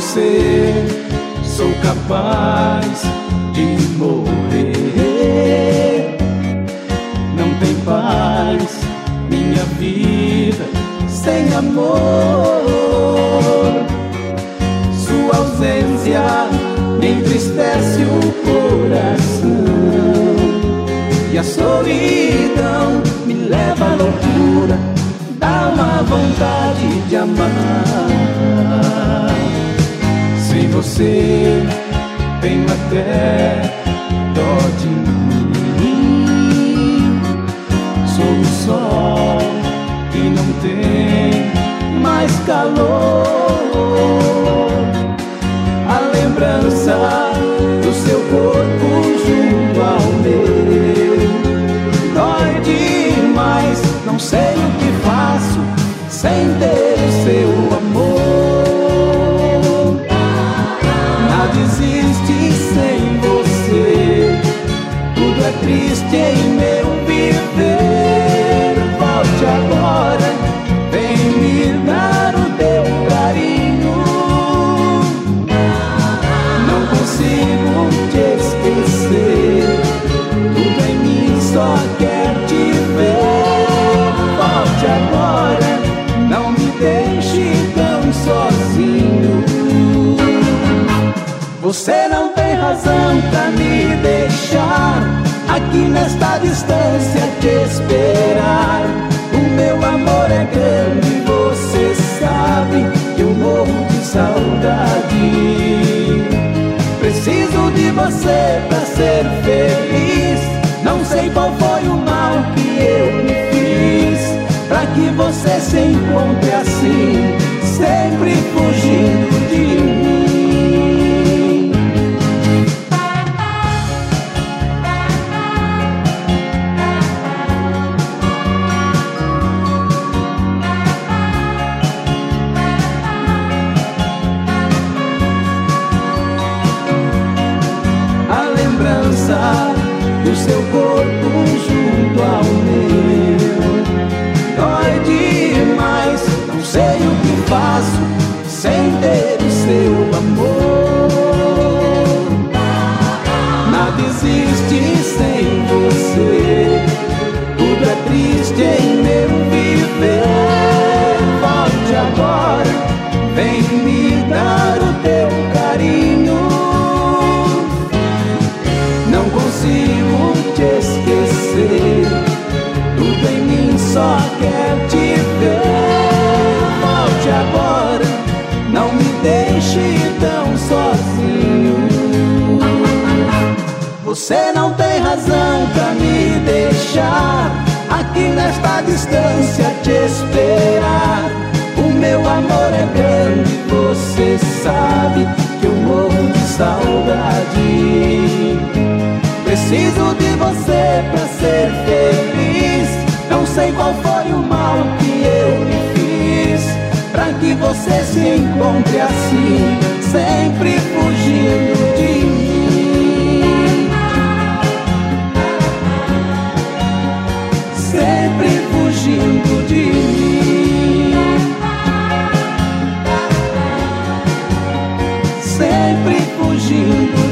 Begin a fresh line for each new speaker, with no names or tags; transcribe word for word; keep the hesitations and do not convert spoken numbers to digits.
você sou capaz de morrer. Não tem paz minha vida sem amor. Sua ausência me entristece o coração, e a solidão me leva à loucura, dá uma vontade de amar. Sem você tenho até dó de mim. Sou o sol que não tem mais calor. A lembrança do seu corpo junto ao meu dói demais. Não sei o que faço sem ter o seu amor. Nada existe sem você, tudo é triste em meu viver. Volte agora, vem me dar o teu carinho. Não consigo te esquecer, tudo em mim só quer te ver. Volte agora, não me deixe tão sozinho. Você não tem razão pra me deixar aqui nesta distância te esperar. O meu amor é grande, você sabe que eu morro de saudade. Preciso de você pra ser feliz. Não sei qual foi o mal que eu me fiz, pra que você se encontre assim, sempre fugindo de mim. Do seu corpo junto ao meu dói demais. Não sei o que faço sem ter o seu amor. Nada existe sem você, tudo é triste em meu viver. Volte agora, vem me dar o teu carinho. Não consigo te esquecer, tudo em mim só quer te ver. Volte agora, não me deixe tão sozinho. Você não tem razão pra me deixar aqui nesta distância te esperar. O meu amor é grande, você sabe que eu morro de saudade. Preciso de você pra ser feliz. Não sei qual foi o mal que eu lhe fiz, pra que você se encontre assim, sempre fugindo de mim. Sempre fugindo de mim. Sempre fugindo